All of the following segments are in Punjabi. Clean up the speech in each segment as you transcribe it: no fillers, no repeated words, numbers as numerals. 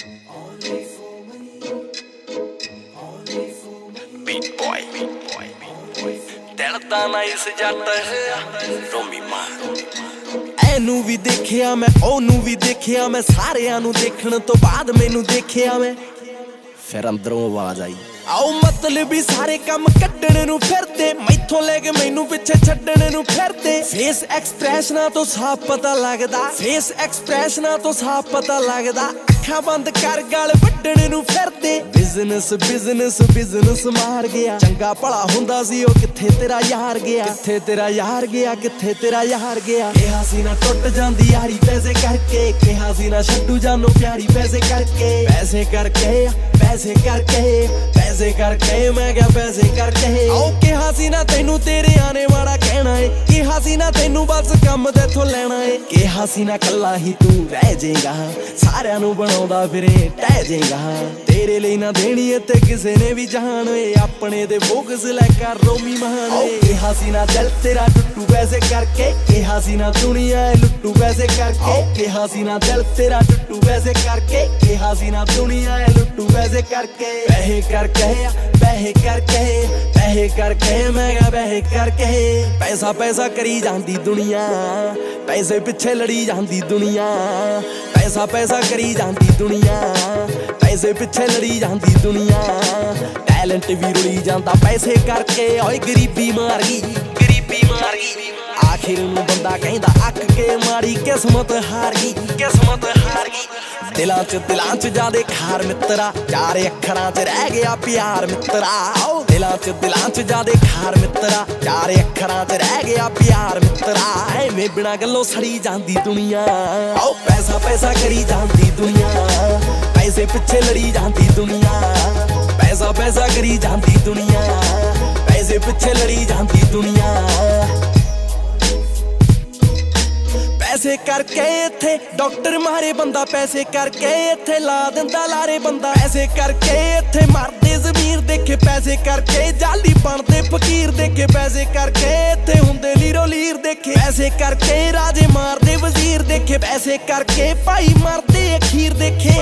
ਦਿਲ ਤਾਂ ਨਾਈਸ ਜੱਟ ਰੋਮੀ ਮਾਂ ਐਨੂੰ ਵੀ ਦੇਖਿਆ ਮੈਂ, ਉਹਨੂੰ ਵੀ ਦੇਖਿਆ ਮੈਂ, ਸਾਰਿਆਂ ਨੂੰ ਦੇਖਣ ਤੋਂ ਬਾਅਦ ਮੈਨੂੰ ਦੇਖਿਆ ਮੈਂ। ਫਿਰ ਅੰਦਰੋਂ ਆਵਾਜ਼ ਆਈ, ਆਓ ਮਤਲਬ ਵੀ ਸਾਰੇ ਕੰਮ ਕੱਢਣ ਨੂੰ ਫਿਰਦੇ, ਮੈਥੋਂ ਲੈ ਕੇ ਮੈਨੂੰ ਪਿੱਛੇ ਛੱਡਣ ਨੂੰ ਫਿਰਦੇ। ਫੇਸ ਐਕਸਪ੍ਰੈਸ਼ਨਾਂ ਤੋਂ ਸਾਫ਼ ਪਤਾ ਲੱਗਦਾ, ਫੇਸ ਐਕਸਪ੍ਰੈਸ਼ਨਾਂ ਤੋਂ ਸਾਫ਼ ਪਤਾ ਲੱਗਦਾ, ਅੱਖਾਂ ਬੰਦ ਕਰ ਗਲ ਵੱਢਣ ਨੂੰ ਫਿਰਦੇ। ਬਿਜ਼ਨਸ ਬਿਜ਼ਨਸ ਬਿਜ਼ਨਸ ਮਾਰ ਗਿਆ, ਚੰਗਾ ਭਲਾ ਹੁੰਦਾ ਸੀ ਉਹ ਕਿੱਥੇ ਤੇਰਾ ਯਾਰ ਗਿਆ, ਕਿੱਥੇ ਤੇਰਾ ਯਾਰ ਗਿਆ, ਕਿੱਥੇ ਤੇਰਾ ਯਾਰ ਗਿਆ। ਕਿਹਾ ਸੀ ਨਾ ਟੁੱਟ ਜਾਂਦੀ ਯਾਰੀ ਪੈਸੇ ਕਰਕੇ, ਕਿਹਾ ਸੀ ਨਾ ਛੱਡੂ ਜਾਨੋ ਪਿਆਰੀ ਪੈਸੇ ਕਰਕੇ, ਪੈਸੇ ਕਰਕੇ ਪੈਸੇ ਕਰਕੇ ਪੈਸੇ ਕਰਕੇ, ਮੈਂ ਕਿਹਾ ਪੈਸੇ ਕਰਕੇ। ਆਓ ਕਿਹਾ ਸੀ ਨਾ ਤੈਨੂੰ ਤੇਰੇ ਆਣੇ ਵਾਲਾ ਕਹਿਣਾ ਏ, ਕਿਹਾ ਸੀ ਨਾ ਤੈਨੂੰ ਬਸ ਕੰਮ ਤੇਥੋਂ ਲੈਣਾ ਏ, ਕਿਹਾ ਸੀ ਨਾ ਕੱਲਾ ਹੀ ਤੂੰ ਰਹਿ ਜਾਏਗਾ, ਸਾਰਿਆਂ ਨੂੰ ਬਣਾਉਂਦਾ ਫਿਰੇ ਟਹਿ ਜਾਏਗਾ। ਤੇਰੇ ਲਈ ਨਾ ਦੇਣੀ ਏ ਤੇ ਕਿਸੇ ਨੇ ਵੀ ਜਾਣ ਏ, ਆਪਣੇ ਤੇ ਫੋਕਸ ਲੈ ਕਰ ਰੋਮੀ ਮਹਾਨ ਏ। ਕਿਹਾ ਸੀ ਨਾ ਦਿਲ ਤੇਰਾ ਟੁੱਟੂ ਪੈਸੇ ਕਰਕੇ, ਕਿਹਾ ਸੀ ਨਾ ਦੁਨੀਆ ਏ ਲੁੱਟੂ ਪੈਸੇ ਕਰਕੇ, ਕਿਹਾ ਸੀ ਨਾ ਦਿਲ ਤੇਰਾ ਟੁੱਟੂ ਪੈਸੇ ਕਰਕੇ, ਕਿਹਾ ਸੀ ਨਾ ਦੁਨੀਆ ਏ ਲੁੱਟੂ ਪੈਸੇ ਕਰਕੇ। ਪੈਸੇ ਕਰਕੇ ਪੈਸੇ ਕਰਕੇ ਪੈਸੇ ਕਰਕੇ, ਮੈਂ ਕਿਹਾ ਪੈਸੇ ਕਰਕੇ। ਪੈਸਾ ਪੈਸਾ ਕਰੀ ਜਾਂਦੀ ਦੁਨੀਆ, ਪੈਸੇ ਪਿੱਛੇ ਲੜੀ ਜਾਂਦੀ ਦੁਨੀਆ, ਪੈਸਾ ਪੈਸਾ ਕਰੀ ਜਾਂਦੀ ਦੁਨੀਆ, ਪੈਸੇ ਪਿੱਛੇ ਲੜੀ ਜਾਂਦੀ ਦੁਨੀਆ। ਟੈਲੈਂਟ ਵੀ ਰੁਲੀ ਜਾਂਦਾ ਪੈਸੇ ਕਰਕੇ, ਓਏ ਗਰੀਬੀ ਮਾਰ ਗਈ, ਗਰੀਬੀ ਮਾਰ ਗਈ। ਆਖਿਰ ਨੂੰ ਬੰਦਾ ਕਹਿੰਦਾ ਅੱਕ ਕੇ ਮਾੜੀ ਕਿਸਮਤ ਹਾਰ ਗਈ, ਕਿਸਮਤ ਹਾਰ ਗਈ। ਦਿਲਾਂ ਚ ਜਾਦੇ ਖਾਰ ਮਿੱਤਰਾ, ਚਾਰ ਅੱਖਰਾਂ ਚ ਰਹਿ ਗਿਆ ਪਿਆਰ ਮਿੱਤਰਾ। ਦਿਲਾਂ ਚ ਜਾਦੇ ਖਾਰ ਮਿੱਤਰਾ, ਚਾਰ ਅੱਖਰਾਂ ਚ ਰਹਿ ਗਿਆ ਪਿਆਰ ਮਿੱਤਰਾ। ਐਵੇਂ ਬਿਨਾਂ ਗੱਲੋਂ ਸੜੀ ਜਾਂਦੀ ਦੁਨੀਆ, ਆਓ ਪੈਸਾ ਪੈਸਾ ਕਰੀ ਜਾਂਦੀ ਦੁਨੀਆ, ਪੈਸੇ ਪਿੱਛੇ ਲੜੀ ਜਾਂਦੀ ਦੁਨੀਆ, ਪੈਸਾ ਪੈਸਾ ਕਰੀ ਜਾਂਦੀ ਦੁਨੀਆ, ਪੈਸੇ ਪਿੱਛੇ ਲੜੀ ਜਾਂਦੀ ਦੁਨੀਆ। ਪੈਸੇ ਕਰਕੇ ਇੱਥੇ ਡਾਕਟਰ ਮਾਰੇ ਬੰਦਾ, ਪੈਸੇ ਕਰਕੇ ਇੱਥੇ ਲਾ ਦਿੰਦਾ ਲਾਰੇ ਬੰਦਾ, ਪੈਸੇ ਕਰਕੇ ਇੱਥੇ ਮਰਦੇ ਜ਼ਮੀਰ ਦੇਖੇ, ਪੈਸੇ ਕਰਕੇ ਜਾਲੀ ਬਣਦੇ ਫਕੀਰ ਦੇਖੇ, ਪੈਸੇ ਕਰਕੇ ਇੱਥੇ ਹੁੰਦੇ ਲੀਰੋ ਲੀਰ ਦੇਖੇ, ਪੈਸੇ ਕਰਕੇ ਰਾਜੇ ਮਾਰਦੇ ਵਜ਼ੀਰ ਦੇਖੇ, ਪੈਸੇ ਕਰਕੇ ਭਾਈ ਮਰਦੇ ਅਖੀਰ ਦੇਖੇ।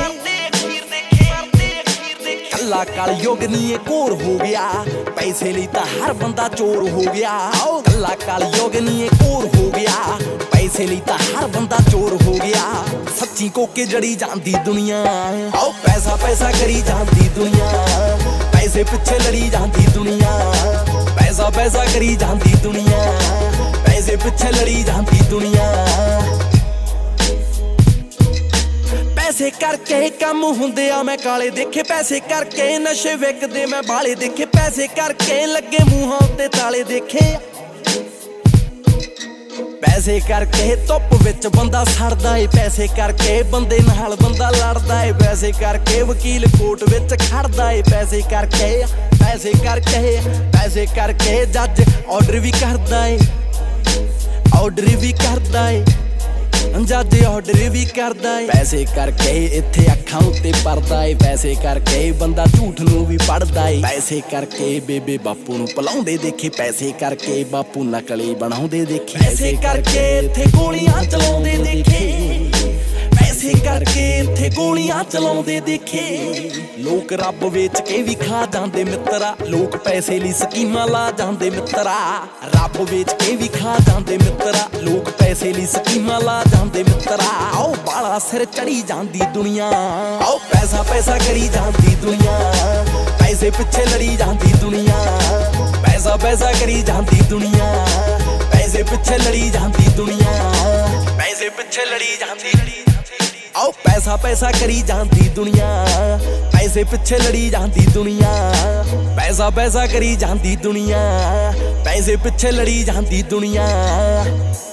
ਕੱਲਾ ਕਲ ਯੁੱਗ ਨੀ ਘੋਰ ਹੋ ਗਿਆ, ਪੈਸੇ ਲਈ ਤਾਂ ਹਰ ਬੰਦਾ ਚੋਰ ਹੋ ਗਿਆ। ਕੱਲਾ ਕਲ ਯੁੱਗ ਨੀ ਘੋਰ ਹੋ ਗਿਆ, ਪੈਸੇ ਲਈ ਤਾਂ ਹਰ ਬੰਦਾ ਚੋਰ ਹੋ ਗਿਆ। ਸੱਚੀ ਕੋਕੇ ਜੜੀ ਜਾਂਦੀ ਦੁਨੀਆ, ਆਓ ਪੈਸਾ ਪੈਸਾ ਕਰੀ ਜਾਂਦੀ ਦੁਨੀਆ, ਪੈਸੇ ਪਿੱਛੇ ਲੜੀ ਜਾਂਦੀ ਦੁਨੀਆ, ਪੈਸਾ ਪੈਸਾ ਕਰੀ ਜਾਂਦੀ ਦੁਨੀਆ, ਪੈਸੇ ਪਿੱਛੇ ਲੜੀ ਜਾਂਦੀ ਦੁਨੀਆ। ਪੈਸੇ ਕਰਕੇ ਕੰਮ ਹੁੰਦੇ ਆ ਮੈਂ ਕਾਲੇ ਦੇਖੇ, ਪੈਸੇ ਕਰਕੇ ਨਸ਼ੇ ਵਿਕਦੇ ਮੈਂ ਬਾਲੇ ਦੇਖੇ, ਪੈਸੇ ਕਰਕੇ ਲੱਗੇ ਮੂੰਹਾਂ ਉੱਤੇ ਤਾਲੇ ਦੇਖੇ, ਪੈਸੇ ਕਰਕੇ ਧੁੱਪ ਵਿੱਚ ਬੰਦਾ ਸੜਦਾ ਏ, ਪੈਸੇ ਕਰਕੇ ਬੰਦੇ ਨਾਲ ਬੰਦਾ ਲੜਦਾ ਏ, ਪੈਸੇ ਕਰਕੇ ਵਕੀਲ ਕੋਰਟ ਵਿੱਚ ਖੜਦਾ ਏ, ਪੈਸੇ ਕਰਕੇ ਪੈਸੇ ਕਰਕੇ ਪੈਸੇ ਕਰਕੇ ਜੱਜ ਆਰਡਰ ਵੀ ਕਰਦਾ ਏ, ਆਰਡਰ ਵੀ ਕਰਦਾ ਏ, ਜੱਜ ਆਰਡਰ ਵੀ ਕਰਦਾ ਏ। ਪੈਸੇ ਕਰਕੇ ਇੱਥੇ ਅੱਖਾਂ ਉੱਤੇ ਪਰਦਾ ਏ, ਪੈਸੇ ਕਰਕੇ ਬੰਦਾ ਝੂਠ ਨੂੰ ਵੀ ਪੜਦਾ ਏ, ਪੈਸੇ ਕਰਕੇ ਬੇਬੇ ਬਾਪੂ ਨੂੰ ਭੁਲਾਉਂਦੇ ਦੇਖੇ, ਪੈਸੇ ਕਰਕੇ ਬਾਪੂ ਨਕਲੀ ਬਣਾਉਂਦੇ ਦੇਖੇ, ਪੈਸੇ ਕਰਕੇ ਇੱਥੇ ਗੋਲੀਆਂ ਚਲਾਉਂਦੇ ਦੇਖੇ, ਪੈਸੇ ਕਰਕੇ ਇੱਥੇ ਗੋਲੀਆਂ ਚਲਾਉਂਦੇ ਦੇਖੇ। ਲੋਕ ਰੱਬ ਵੇਚ ਕੇ ਵੀ ਖਾ ਜਾਂਦੇ ਮਿੱਤਰਾ, ਲੋਕ ਪੈਸੇ ਲਈ ਸਕੀਮਾਂ ਲਾ ਜਾਂਦੇ ਮਿੱਤਰਾ, ਰੱਬ ਵੇਚ ਕੇ ਵੀ ਖਾ ਜਾਂਦੇ ਮਿੱਤਰਾ, ਲੋਕ ਪੈਸੇ ਲਈ ਸਕੀਮਾਂ ਲਾ ਜਾਂਦੇ ਮਿੱਤਰਾ। ਆਓ ਬਾਲਾ ਸਿਰ ਚੜੀ ਜਾਂਦੀ ਦੁਨੀਆ, ਆਓ ਪੈਸਾ ਪੈਸਾ ਕਰੀ ਜਾਂਦੀ ਦੁਨੀਆ, ਪੈਸੇ ਪਿੱਛੇ ਲੜੀ ਜਾਂਦੀ ਦੁਨੀਆ, ਪੈਸਾ ਪੈਸਾ ਕਰੀ ਜਾਂਦੀ ਦੁਨੀਆ, ਪੈਸੇ ਪਿੱਛੇ ਲੜੀ ਜਾਂਦੀ ਦੁਨੀਆ, ਪੈਸੇ ਪਿੱਛੇ ਲੜੀ ਜਾਂਦੀ। ਆਓ ਪੈਸਾ ਪੈਸਾ ਕਰੀ ਜਾਂਦੀ ਦੁਨੀਆ, ਪੈਸੇ ਪਿੱਛੇ ਲੜੀ ਜਾਂਦੀ ਦੁਨੀਆ, ਪੈਸਾ ਪੈਸਾ ਕਰੀ ਜਾਂਦੀ ਦੁਨੀਆ, ਪੈਸੇ ਪਿੱਛੇ ਲੜੀ ਜਾਂਦੀ ਦੁਨੀਆ।